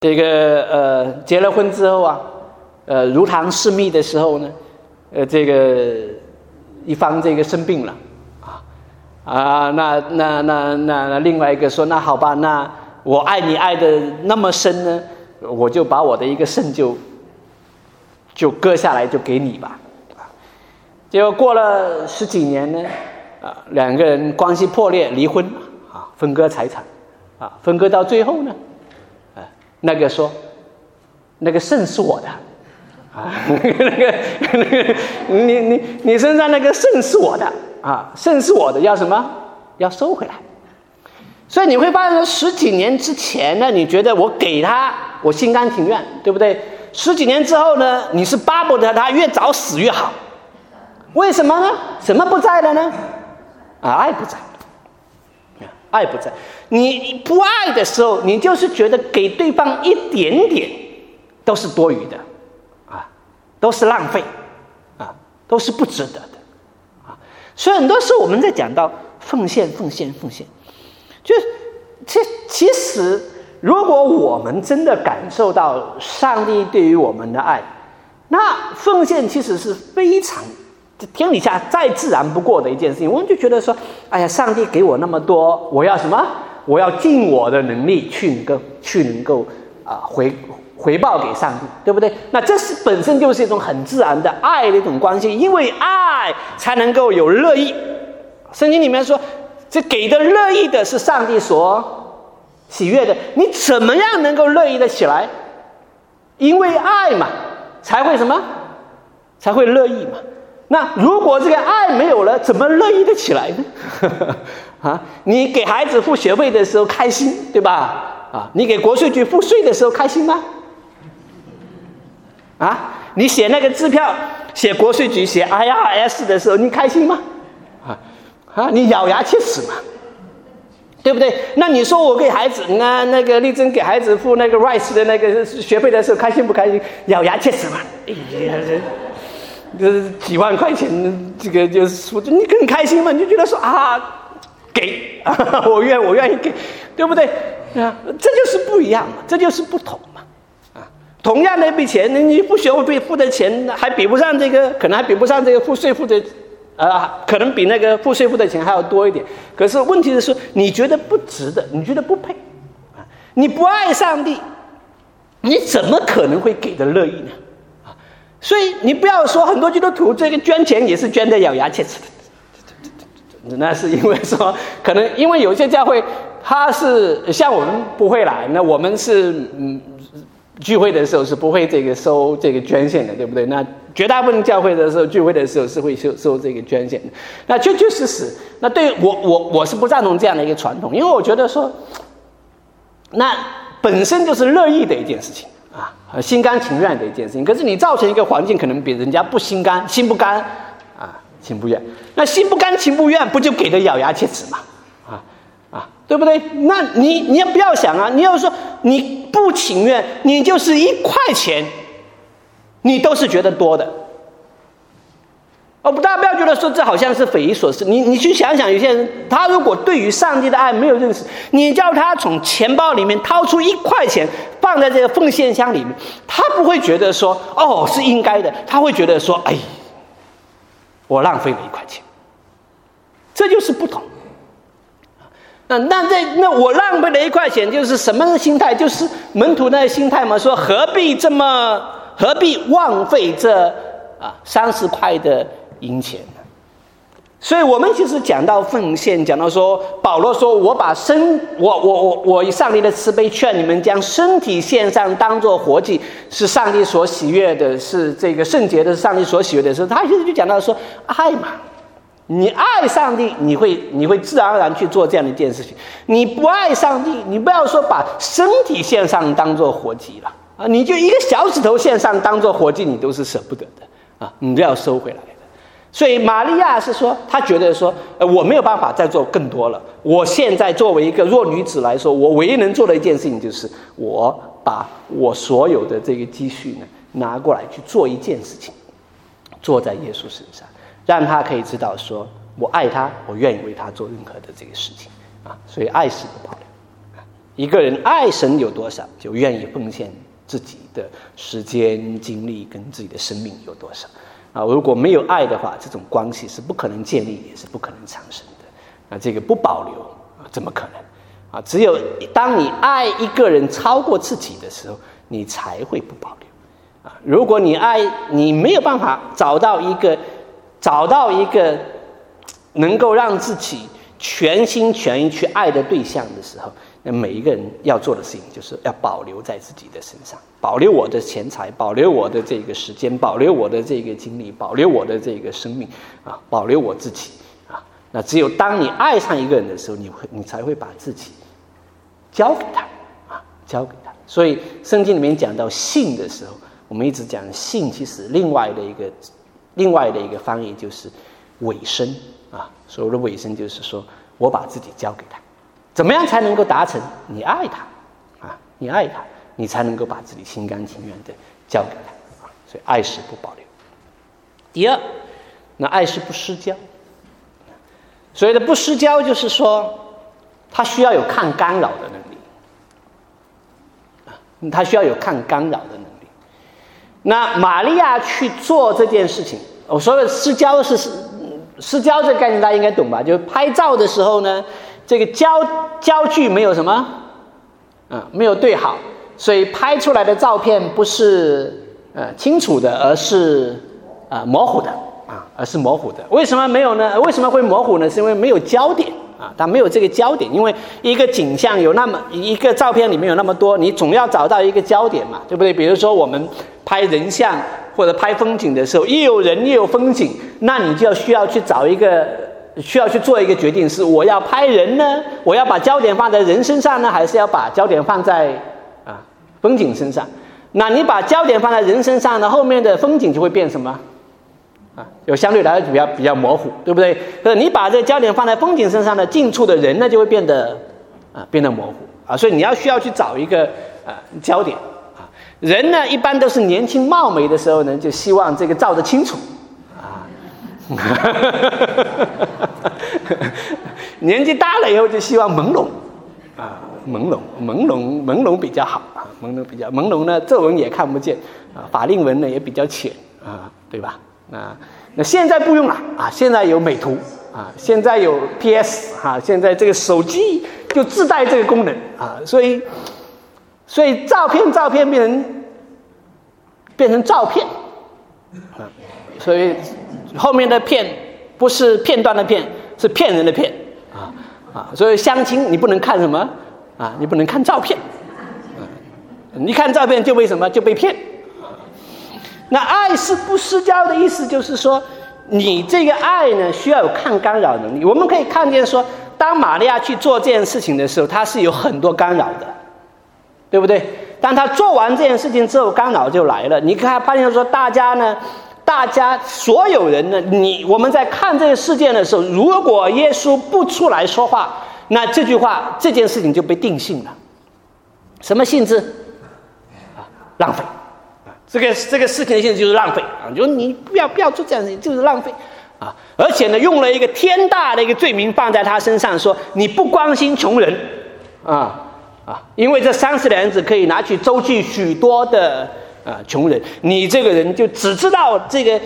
这个结了婚之后啊，如堂试蜜的时候呢，这个一方这个生病了那另外一个说，那好吧，那我爱你爱的那么深呢，我就把我的一个肾就割下来就给你吧。结果过了10几年呢，两个人关系破裂，离婚分割财产分割到最后呢，那个说那个肾是我的你身上那个肾是我的肾是我的，要什么？要收回来。所以你会发现10几年之前呢，你觉得我给他我心甘情愿，对不对？10几年之后呢，你是巴不得他越早死越好。为什么呢？什么不在了呢？爱不在，爱不在。你不爱的时候，你就是觉得给对方一点点都是多余的都是浪费都是不值得的所以很多时候我们在讲到奉献，就是其实如果我们真的感受到上帝对于我们的爱，那奉献其实是非常天底下再自然不过的一件事情。我们就觉得说，哎呀，上帝给我那么多，我要什么？我要尽我的能力去能够回报给上帝，对不对？那这是本身就是一种很自然的爱的一种关系，因为爱才能够有乐意。圣经里面说，这给的乐意的是上帝所喜悦的。你怎么样能够乐意的起来？因为爱嘛，才会什么？才会乐意嘛。那如果这个爱没有了，怎么乐意的起来呢？你给孩子付学费的时候开心，对吧？你给国税局付税的时候开心吗？你写那个支票，写国税局，写 IRS 的时候，你开心吗？你咬牙切齿嘛，对不对？那你说我给孩子，那个丽珍给孩子付那个 Rice 的那个学费的时候，开心不开心？咬牙切齿嘛。就是几万块钱，这个就是你更开心嘛？你就觉得说给我愿意给，对不对？这就是不一样嘛，这就是不同嘛。同样的一笔钱，你付学费付的钱还比不上这个，可能还比不上这个付税付的，可能比那个付税付的钱还要多一点。可是问题是说，你觉得不值得，你觉得不配你不爱上帝，你怎么可能会给的乐意呢？所以你不要说很多基督徒这个捐钱也是捐的咬牙切齿的，那是因为说可能因为有些教会他是像我们不会来，那我们是聚会的时候是不会这个收这个捐献的，对不对？那绝大部分教会的时候聚会的时候是会收这个捐献的，那就是死。那对我是不赞同这样的一个传统，因为我觉得说那本身就是乐意的一件事情心甘情愿的一件事情。可是你造成一个环境，可能比人家不心甘，心不甘情不愿。那心不甘情不愿，不就给的咬牙切齿吗？对不对？那你也不要想你要说你不情愿，你就是1块钱，你都是觉得多的。大家不要觉得说这好像是匪夷所思。你去想想，有些人他如果对于上帝的爱没有认识，你叫他从钱包里面掏出1块钱放在这个奉献箱里面，他不会觉得说是应该的，他会觉得说我浪费了1块钱。这就是不同。那我浪费了1块钱，就是什么心态？就是门徒那个心态嘛，说何必枉费这30块的银钱呢？所以我们其实讲到奉献，讲到说保罗说我以上帝的慈悲劝你们将身体献上，当作活祭，是上帝所喜悦的，是这个圣洁的，是上帝所喜悦的时候，他其实就讲到说爱嘛。你爱上帝，你会自然而然去做这样的一件事情。你不爱上帝，你不要说把身体献上当作活祭了你就一个小指头献上当作活祭，你都是舍不得的你都要收回来的。所以玛利亚是说，她觉得说我没有办法再做更多了，我现在作为一个弱女子来说，我唯一能做的一件事情就是我把我所有的这个积蓄呢拿过来去做一件事情，做在耶稣身上，让他可以知道说我爱他，我愿意为他做任何的这个事情所以爱是个保留一个人爱神有多少，就愿意奉献自己的时间、精力跟自己的生命有多少啊！如果没有爱的话，这种关系是不可能建立，也是不可能产生的。这个不保留啊，怎么可能啊？只有当你爱一个人超过自己的时候，你才会不保留啊！如果你没有办法找到一个能够让自己全心全意去爱的对象的时候，那每一个人要做的事情就是要保留在自己的身上，保留我的钱财，保留我的这个时间，保留我的这个精力，保留我的这个生命啊，保留我自己啊。那只有当你爱上一个人的时候，你才会把自己交给他啊，交给他。所以圣经里面讲到信的时候，我们一直讲信，其实另外的一个翻译就是委身啊。所谓的委身就是说我把自己交给他。怎么样才能够达成？你爱他啊，你爱他，你才能够把自己心甘情愿的交给他啊。所以爱是不保留。第二，那爱是不失交。所谓的不失交，就是说他需要有抗干扰的能力啊，他需要有抗干扰的能力。那玛利亚去做这件事情，我说的失交失交这个概念大家应该懂吧？就是拍照的时候呢，这个焦距没有什么，没有对好，所以拍出来的照片不是清楚的，而是模糊的啊，而是模糊的。为什么没有呢？为什么会模糊呢？是因为没有焦点啊，它没有这个焦点。因为一个景象有那么一个照片里面有那么多，你总要找到一个焦点嘛，对不对？比如说我们拍人像或者拍风景的时候，又有人又有风景，那你就需要去做一个决定，是我要拍人呢，我要把焦点放在人身上呢，还是要把焦点放在风景身上？那你把焦点放在人身上呢，后面的风景就会变什么就相对来说比较模糊，对不对？可是你把这个焦点放在风景身上的近处的人呢，就会变得模糊啊。所以你需要去找一个焦点啊。人呢，一般都是年轻貌美的时候呢，就希望这个照得清楚啊。年纪大了以后就希望朦胧啊，朦胧比较好啊，朦胧呢，皱纹也看不见啊，法令纹呢也比较浅啊，对吧？那现在不用了啊，现在有美图啊，现在有 PS 啊，现在这个手机就自带这个功能啊，所以照片变成照片啊，所以后面的片不是片段的片，是骗人的骗所以相亲你不能看什么你不能看照片你看照片就被什么？就被骗。那爱是不失交的意思就是说，你这个爱呢需要有抗干扰能力。我们可以看见说，当玛利亚去做这件事情的时候，她是有很多干扰的，对不对？当她做完这件事情之后，干扰就来了。你看发现说，大家所有人呢，我们在看这个事件的时候，如果耶稣不出来说话，那这件事情就被定性了。什么性质？浪费。这个事情的性质就是浪费就你不要做这样的事情，就是浪费而且呢，用了一个天大的一个罪名放在他身上，说你不关心穷人因为这30两子可以拿去周济许多的穷人，你这个人就只知道这个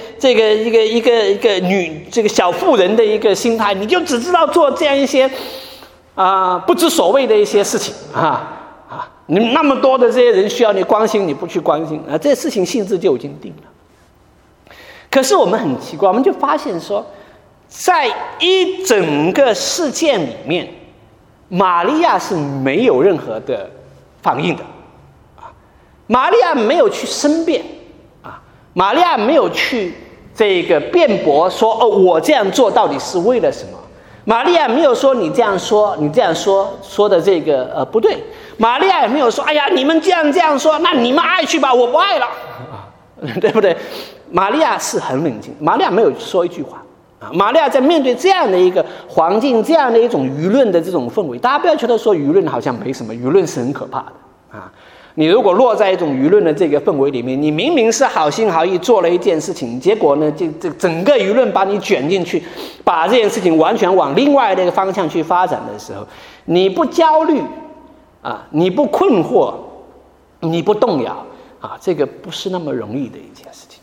这个小妇人的一个心态，你就只知道做这样一些不知所谓的一些事情你那么多的这些人需要你关心，你不去关心这事情性质就已经定了。可是我们很奇怪，我们就发现说，在一整个事件里面，玛利亚是没有任何的反应的玛利亚没有去申辩玛利亚没有去这个辩驳说我这样做到底是为了什么。玛利亚没有说你这样说的这个不对。玛利亚也没有说哎呀你们这样说，那你们爱去吧，我不爱了对不对？玛利亚是很冷静，玛利亚没有说一句话玛利亚在面对这样的一个环境，这样的一种舆论的这种氛围，大家不要觉得说舆论好像没什么，舆论是很可怕的你如果落在一种舆论的这个氛围里面，你明明是好心好意做了一件事情，结果呢这整个舆论把你卷进去，把这件事情完全往另外的一个方向去发展的时候，你不焦虑你不困惑，你不动摇这个不是那么容易的一件事情。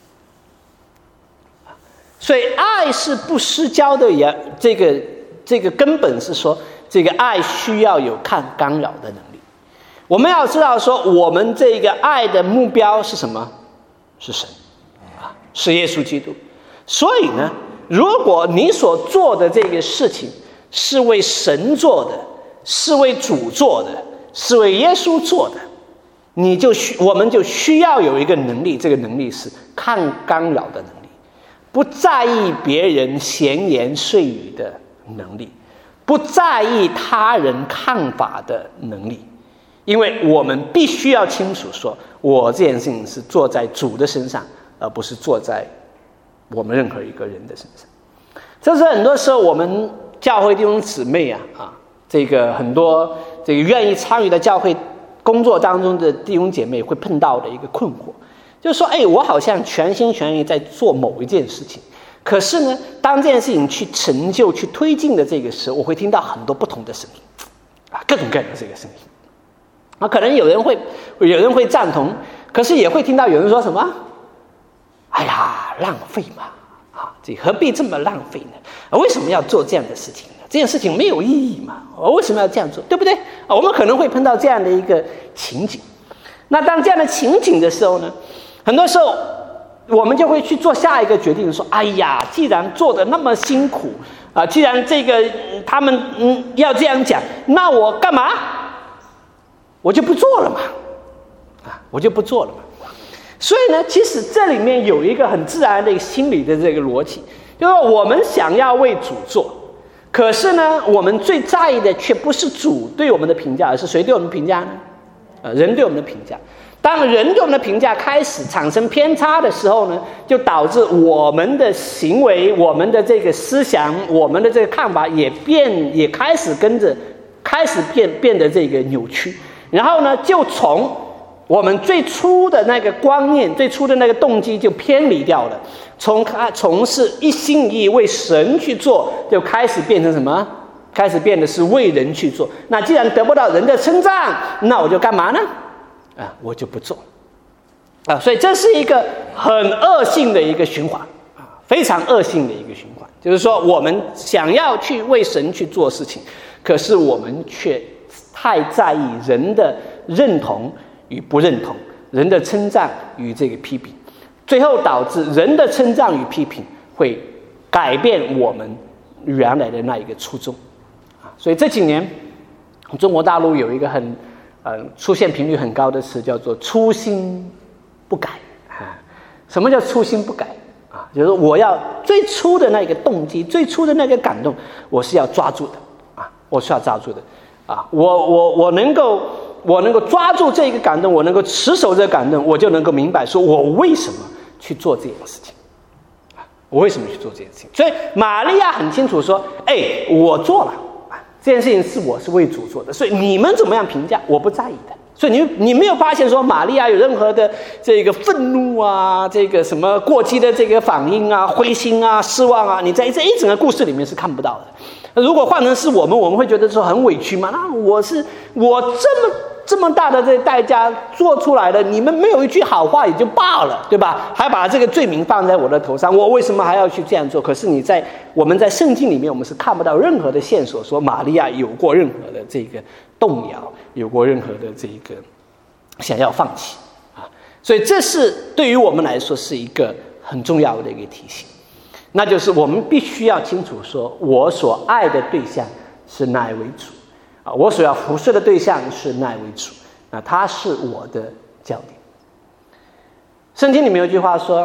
所以爱是不失焦的，这个根本是说，这个爱需要有抗干扰的能力。我们要知道说，我们这个爱的目标是什么？是神是耶稣基督。所以呢，如果你所做的这个事情是为神做的，是为主做的，是为耶稣做的，我们就需要有一个能力，这个能力是抗干扰的能力，不在意别人闲言碎语的能力，不在意他人看法的能力。因为我们必须要清楚说，我这件事情是做在主的身上，而不是做在我们任何一个人的身上。这是很多时候我们教会弟兄姊妹这个很多这个愿意参与到教会工作当中的弟兄姐妹会碰到的一个困惑，就是说，我好像全心全意在做某一件事情，可是呢，当这件事情去成就、去推进的这个时候，我会听到很多不同的声音各种各样的这个声音可能有人会赞同，可是也会听到有人说什么，哎呀，浪费嘛这何必这么浪费呢？为什么要做这样的事情呢？这件事情没有意义嘛？为什么要这样做？对不对？我们可能会碰到这样的一个情景。那当这样的情景的时候呢，很多时候我们就会去做下一个决定，说，哎呀，既然做得那么辛苦既然这个他们要这样讲，那我干嘛？我就不做了嘛我就不做了嘛。所以呢，其实这里面有一个很自然的一个心理的这个逻辑，就是我们想要为主做，可是呢，我们最在意的却不是主对我们的评价，而是谁对我们评价呢？人对我们的评价。当人对我们的评价开始产生偏差的时候呢，就导致我们的行为、我们的这个思想、我们的这个看法也开始变得这个扭曲。然后呢，就从我们最初的那个观念、最初的那个动机就偏离掉了，从事一心一意为神去做，就开始变成什么？开始变得是为人去做。那既然得不到人的称赞，那我就干嘛呢？我就不做所以这是一个很恶性的一个循环非常恶性的一个循环。就是说，我们想要去为神去做事情，可是我们却太在意人的认同与不认同，人的称赞与这个批评，最后导致人的称赞与批评会改变我们原来的那一个初衷所以这几年中国大陆有一个出现频率很高的词，叫做初心不改什么叫初心不改就是我要最初的那个动机、最初的那个感动，我是要抓住的我是要抓住的我能够抓住这个感动，我能够持守这个感动，我就能够明白说我为什么去做这件事情我为什么去做这件事情。所以玛利亚很清楚说，我做了这件事情我是为主做的，所以你们怎么样评价我不在意的。所以你没有发现说玛利亚有任何的这个愤怒这个什么过激的这个反应灰心失望你在这一整个故事里面是看不到的。如果换成是我们会觉得说很委屈嘛？那我这么大的这代价做出来的，你们没有一句好话也就罢了，对吧？还把这个罪名放在我的头上，我为什么还要去这样做？可是我们在圣经里面，我们是看不到任何的线索说玛利亚有过任何的这个动摇，有过任何的这个想要放弃所以这是对于我们来说是一个很重要的一个提醒，那就是我们必须要清楚说，我所爱的对象是哪一位主我所要服侍的对象是哪一位主，那他是我的焦点。圣经里面有句话说，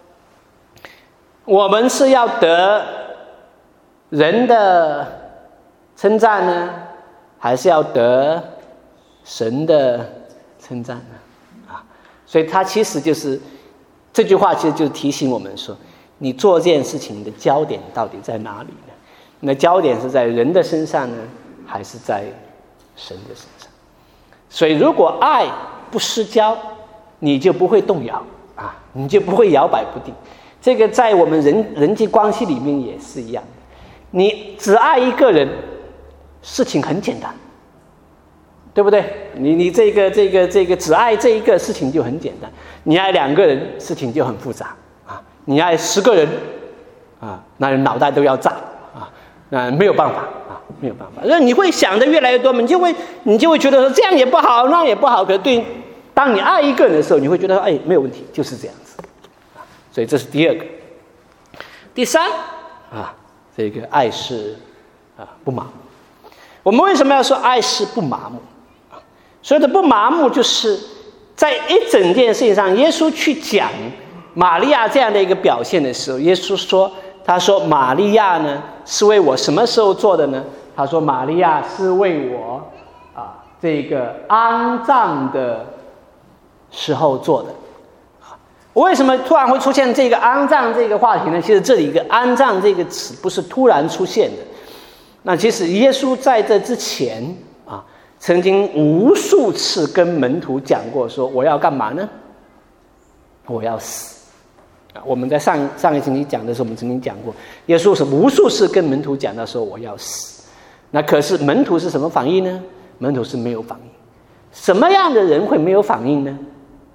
我们是要得人的称赞呢，还是要得神的称赞呢？所以他其实就是这句话，其实就是提醒我们说，你做这件事情的焦点到底在哪里呢？你的焦点是在人的身上呢，还是在神的身上？所以如果爱不失焦，你就不会动摇你就不会摇摆不定。这个在我们人际关系里面也是一样的，你只爱一个人，事情很简单， 对不对？你这个只爱这一个事情就很简单，你爱2个人事情就很复杂啊，你爱10个人啊，那脑袋都要炸啊，那没有办法啊，没有办法。那你会想的越来越多，你就会觉得说这样也不好，那样也不好。可是当你爱一个人的时候，你会觉得没有问题，就是这样子啊。所以这是第2个。第3啊，这个爱是不麻木。我们为什么要说爱是不麻木？所有的不麻木，就是在一整件事情上，耶稣去讲玛利亚这样的一个表现的时候，耶稣说，他说玛利亚呢是为我什么时候做的呢？他说玛利亚是为我这个安葬的时候做的。为什么突然会出现这个安葬这个话题呢？其实这里一个安葬这个词不是突然出现的，那其实耶稣在这之前曾经无数次跟门徒讲过，说我要干嘛呢？我要死。我们在上一星期讲的时候，我们曾经讲过，耶稣是无数次跟门徒讲到说我要死。那可是门徒是什么反应呢？门徒是没有反应。什么样的人会没有反应呢？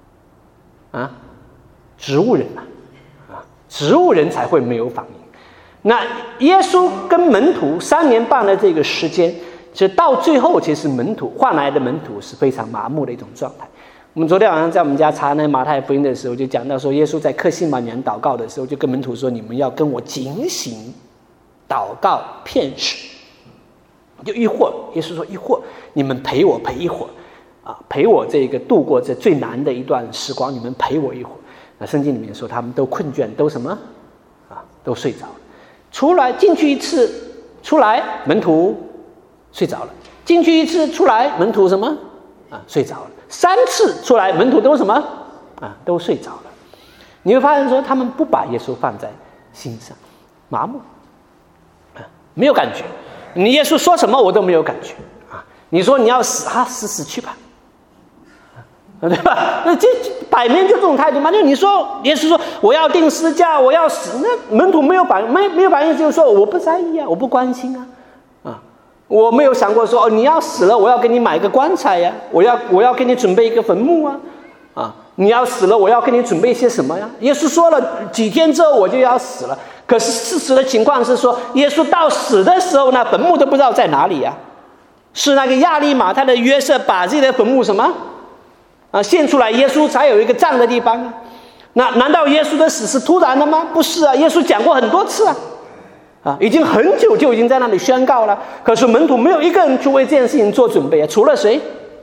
植物人植物人才会没有反应。那耶稣跟门徒3年半的这个时间，就到最后，其实换来的门徒是非常麻木的一种状态。我们昨天晚上在我们家查那马太福音的时候，就讲到说，耶稣在客西马尼园祷告的时候，就跟门徒说：“你们要跟我警醒祷告片时。”就一会儿，耶稣说：“一会儿，你们陪我陪一会儿陪我这个度过这最难的一段时光，你们陪我一会儿。”那圣经里面说，他们都困倦，都什么都睡着了。进去一次，出来门徒睡着了；进去一次，出来门徒什么睡着了；3次出来，门徒都什么都睡着了。你会发现说，他们不把耶稣放在心上，麻木没有感觉。你耶稣说什么我都没有感觉你说你要死死去吧对吧？那这摆明就这种态度嘛。就你说耶稣说我要钉十字架，我要死，那门徒没有反应，就是说我不在意我不关心我没有想过说你要死了，我要给你买一个棺材呀，我要给你准备一个坟墓你要死了，我要给你准备一些什么呀？耶稣说了几天之后我就要死了，可是事实的情况是说，耶稣到死的时候呢，坟墓都不知道在哪里呀。是那个亚利马太的约瑟把自己的坟墓什么献出来，耶稣才有一个葬的地方那难道耶稣的死是突然的吗？不是耶稣讲过很多次已经很久就已经在那里宣告了。可是门徒没有一个人去为这件事情做准备除了谁？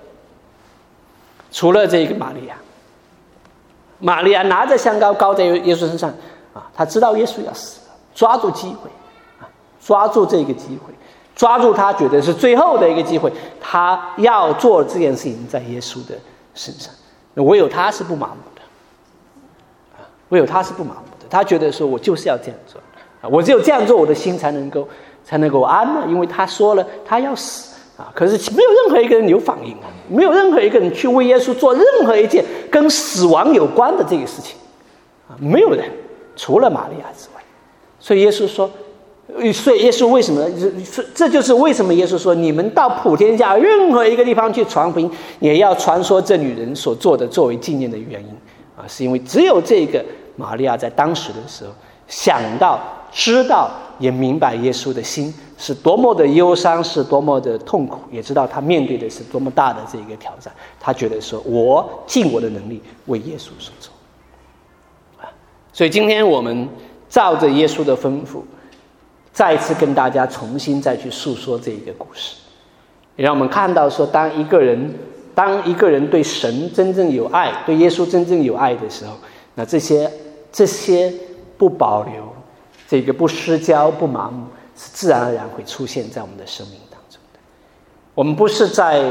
除了这个玛利亚。玛利亚拿着香膏膏在耶稣身上他知道耶稣要死了，抓住机会抓住这个机会，抓住他觉得是最后的一个机会，他要做这件事情在耶稣的身上。唯有他是不麻木的唯有他是不麻木的，他觉得说我就是要这样做我只有这样做，我的心才能够安了，因为他说了他要死可是没有任何一个人有反应没有任何一个人去为耶稣做任何一件跟死亡有关的这个事情没有人，除了玛利亚之外。所以耶稣为什么？这就是为什么耶稣说，你们到普天下任何一个地方去传福音，也要传说这女人所做的作为纪念的原因是因为只有这个玛利亚在当时的时候想到、知道、也明白耶稣的心是多么的忧伤，是多么的痛苦，也知道他面对的是多么大的这个挑战。他觉得说，我尽我的能力为耶稣所做所以今天我们照着耶稣的吩咐，再次跟大家重新再去诉说这一个故事，也让我们看到说，当一个人对神真正有爱，对耶稣真正有爱的时候，那这些不保留，这个不失焦、不麻木，是自然而然会出现在我们的生命当中的。我们不是在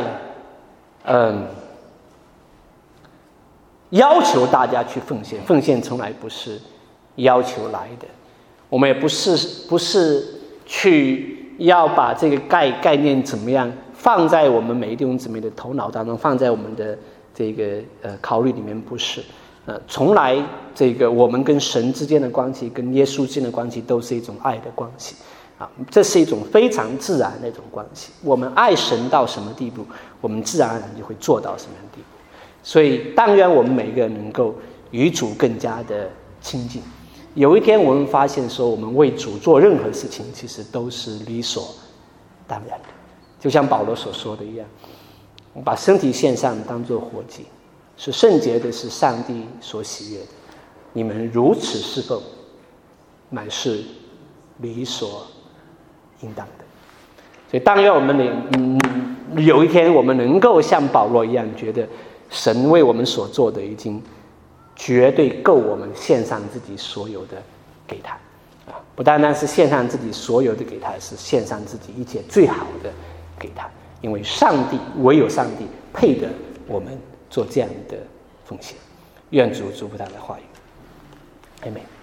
要求大家去奉献，奉献从来不是要求来的。我们也不是去要把这个概念怎么样放在我们每一弟兄姊妹的头脑当中，放在我们的这个考虑里面，不是。从来这个我们跟神之间的关系，跟耶稣之间的关系，都是一种爱的关系这是一种非常自然的一种关系。我们爱神到什么地步，我们自然而然就会做到什么样的地步。所以但愿我们每个人能够与主更加的亲近。有一天我们发现说，我们为主做任何事情其实都是理所当然的，就像保罗所说的一样，把身体献上当作活祭，是圣洁的，是上帝所喜悦的。你们如此侍奉，乃是理所应当的。所以但愿我们有一天我们能够像保罗一样，觉得神为我们所做的已经绝对够我们献上自己所有的给他。不单单是献上自己所有的给他，是献上自己一切最好的给他。因为唯有上帝配得我们做这样的奉献。愿主祝福他的话语。阿们。